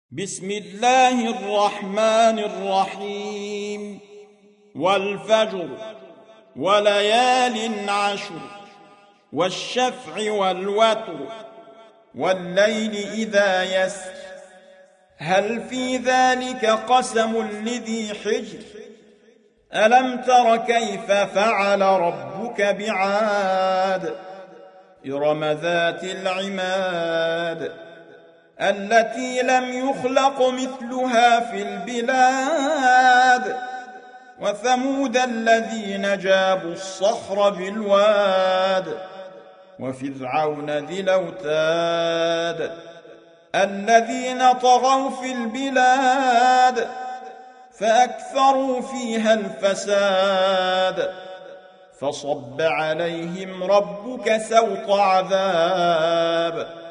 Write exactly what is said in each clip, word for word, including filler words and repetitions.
بسم الله الرحمن الرحيم والفجر وليال عشر والشفع والوتر والليل إذا يسر هل في ذلك قسم لذي حجر ألم تر كيف فعل ربك بعاد إرم ذات العماد التي لم يخلق مثلها في البلاد وثمود الذين جابوا الصخر بالواد وفرعون ذي الأوتاد الذين طغوا في البلاد فأكثروا فيها الفساد فصب عليهم ربك سوط عذاب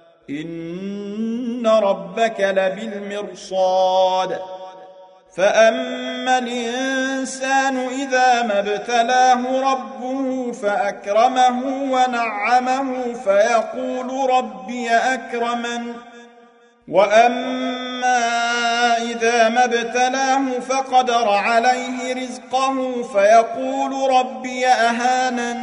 إن ربك لبالمرصاد فأما الإنسان إذا ما ابتلاه ربه فأكرمه ونعمه فيقول ربي أكرمن وأما إذا ما ابتلاه فقدر عليه رزقه فيقول ربي أهانن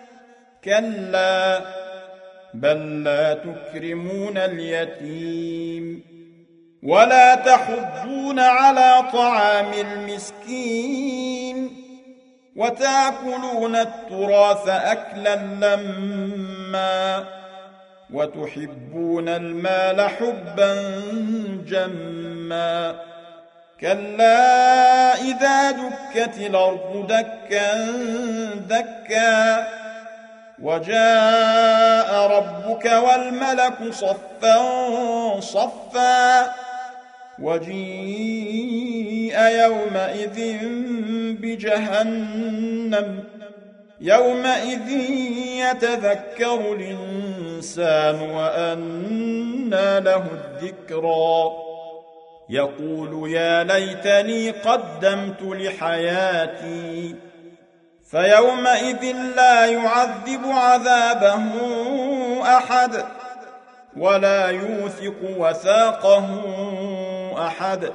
كلا بل لا تكرمون اليتيم ولا تحضون على طعام المسكين وتأكلون التراث أكلا لما وتحبون المال حبا جما كلا إذا دكت الأرض دكا دكا وجاء ربك والملك صفا صفا وجيء يومئذ بجهنم يومئذ يتذكر الإنسان وأنى له الذكرى يقول يا ليتني قدمت لحياتي فيومئذ لا يعذب عذابه أحد ولا يوثق وثاقه أحد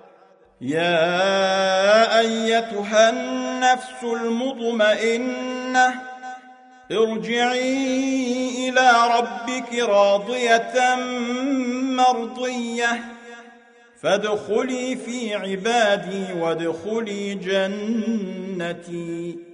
يا أيتها النفس المطمئنة ارجعي إلى ربك راضية مرضية فادخلي في عبادي وادخلي جنتي